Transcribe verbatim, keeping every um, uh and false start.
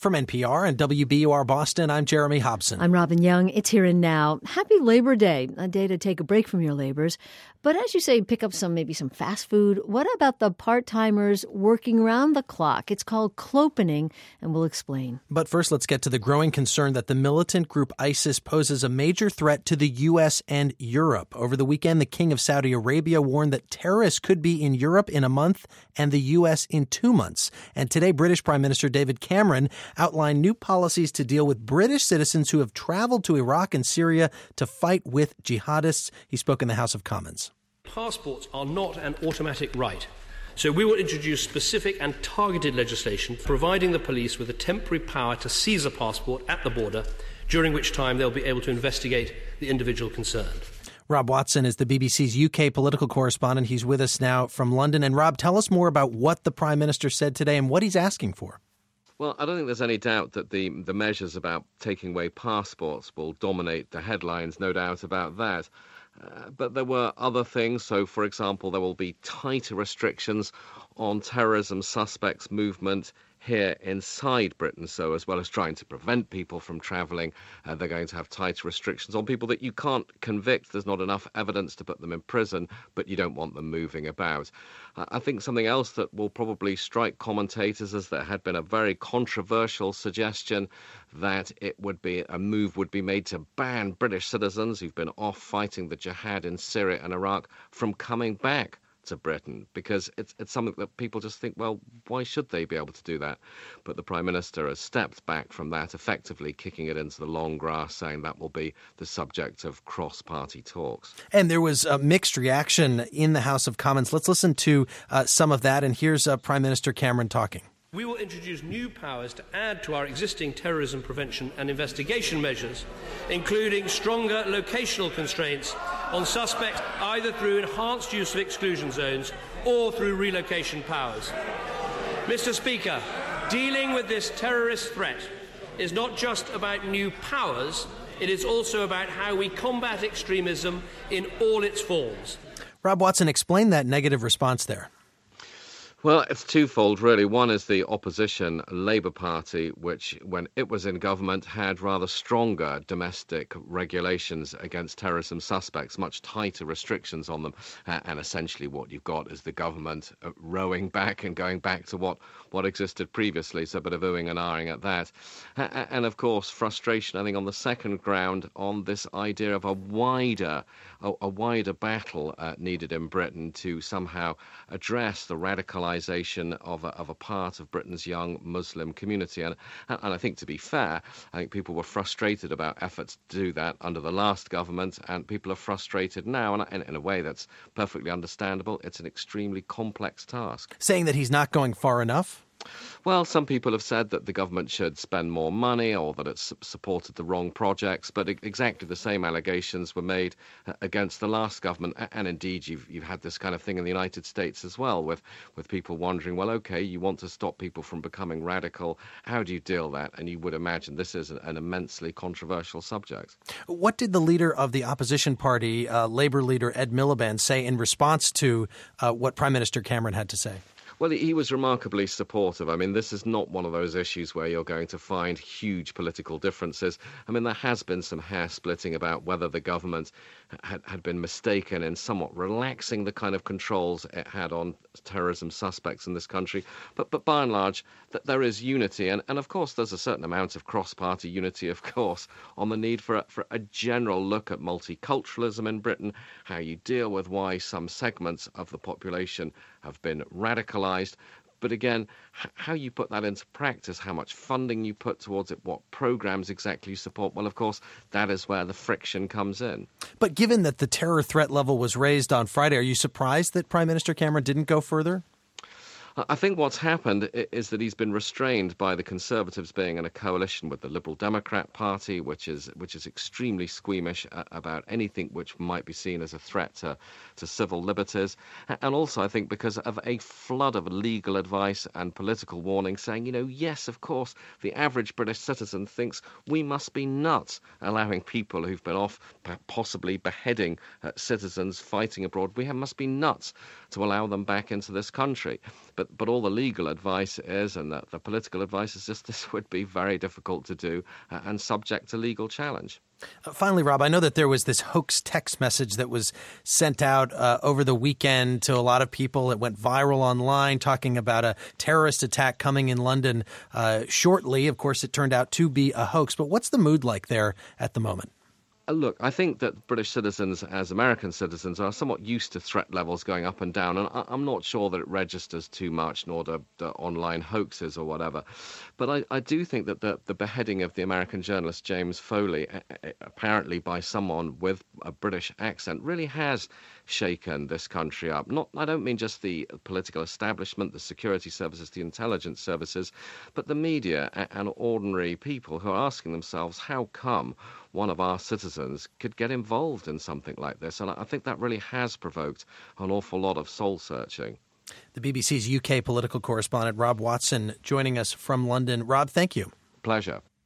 From N P R and W B U R Boston, I'm Jeremy Hobson. I'm Robin Young. It's Here and Now. Happy Labor Day, a day to take a break from your labors. But as you say, pick up some, maybe some fast food. What about the part-timers working around the clock? It's called clopening, and we'll explain. But first, let's get to the growing concern that the militant group ISIS poses a major threat to the U S and Europe. Over the weekend, the King of Saudi Arabia warned that terrorists could be in Europe in a month and the U S in two months. And today, British Prime Minister David Cameron outlined new policies to deal with British citizens who have traveled to Iraq and Syria to fight with jihadists. He spoke in the House of Commons. Passports are not an automatic right. So we will introduce specific and targeted legislation providing the police with a temporary power to seize a passport at the border, during which time they'll be able to investigate the individual concerned. Rob Watson is the B B C's U K political correspondent. He's with us now from London. And Rob, tell us more about what the Prime Minister said today and what he's asking for. Well, I don't think there's any doubt that the, the measures about taking away passports will dominate the headlines, no doubt about that. Uh, but there were other things. So, for example, there will be tighter restrictions on terrorism suspects' movement here inside Britain. So as well as trying to prevent people from travelling, uh, they're going to have tighter restrictions on people that you can't convict. There's not enough evidence to put them in prison, but you don't want them moving about. Uh, I think something else that will probably strike commentators is there had been a very controversial suggestion that it would be a move would be made to ban British citizens who've been off fighting the jihad in Syria and Iraq from coming back to Britain, because it's it's something that people just think, well, why should they be able to do that? But the Prime Minister has stepped back from that, effectively kicking it into the long grass, saying that will be the subject of cross-party talks. And there was a mixed reaction in the House of Commons. Let's listen to uh, some of that. And here's uh, Prime Minister Cameron talking. We will introduce new powers to add to our existing terrorism prevention and investigation measures, including stronger locational constraints on suspects either through enhanced use of exclusion zones or through relocation powers. Mister Speaker, dealing with this terrorist threat is not just about new powers, it is also about how we combat extremism in all its forms. Rob Watson, explain that negative response there. Well, it's twofold, really. One is the opposition Labour Party, which, when it was in government, had rather stronger domestic regulations against terrorism suspects, much tighter restrictions on them. Uh, and essentially what you've got is the government uh, rowing back and going back to what, what existed previously, so a bit of oohing and ahhing at that. Uh, and, of course, frustration, I think, on the second ground on this idea of a wider, a, a wider battle uh, needed in Britain to somehow address the radicalisation of a, of a part of Britain's young Muslim community. And, and I think, to be fair, I think people were frustrated about efforts to do that under the last government, and people are frustrated now. And in, in a way that's perfectly understandable. It's an extremely complex task. Saying that he's not going far enough? Well, some people have said that the government should spend more money or that it's supported the wrong projects, but exactly the same allegations were made against the last government. And indeed, you've, you've had this kind of thing in the United States as well, with, with people wondering, well, OK, you want to stop people from becoming radical. How do you deal with that? And you would imagine this is an immensely controversial subject. What did the leader of the opposition party, uh, Labour leader Ed Miliband, say in response to uh, what Prime Minister Cameron had to say? Well, he was remarkably supportive. I mean, this is not one of those issues where you're going to find huge political differences. I mean, there has been some hair splitting about whether the government had, had been mistaken in somewhat relaxing the kind of controls it had on terrorism suspects in this country. But but by and large, that there is unity. And, and of course, there's a certain amount of cross-party unity, of course, on the need for a, for a general look at multiculturalism in Britain, how you deal with why some segments of the population have been radicalised. But again, h- how you put that into practice, how much funding you put towards it, what programmes exactly you support, well, of course, that is where the friction comes in. But given that the terror threat level was raised on Friday, are you surprised that Prime Minister Cameron didn't go further? I think what's happened is that he's been restrained by the Conservatives being in a coalition with the Liberal Democrat Party, which is which is extremely squeamish about anything which might be seen as a threat to, to civil liberties. And also, I think, because of a flood of legal advice and political warnings saying, you know, yes, of course, the average British citizen thinks we must be nuts allowing people who've been off possibly beheading uh, citizens fighting abroad. We have, must be nuts to allow them back into this country. But but all the legal advice is, and the, the political advice is just this would be very difficult to do uh, and subject to legal challenge. Uh, finally, Rob, I know that there was this hoax text message that was sent out uh, over the weekend to a lot of people. It went viral online talking about a terrorist attack coming in London uh, shortly. Of course, it turned out to be a hoax. But what's the mood like there at the moment? Look, I think that British citizens, as American citizens, are somewhat used to threat levels going up and down, and I'm not sure that it registers too much, nor do the online hoaxes or whatever. But I, I do think that the, the beheading of the American journalist James Foley, apparently by someone with a British accent, really has shaken this country up. Not, I don't mean just the political establishment, the security services, the intelligence services, but the media and ordinary people who are asking themselves, how come one of our citizens could get involved in something like this? And I think that really has provoked an awful lot of soul-searching. The B B C's U K political correspondent Rob Watson joining us from London. Rob, thank you. Pleasure.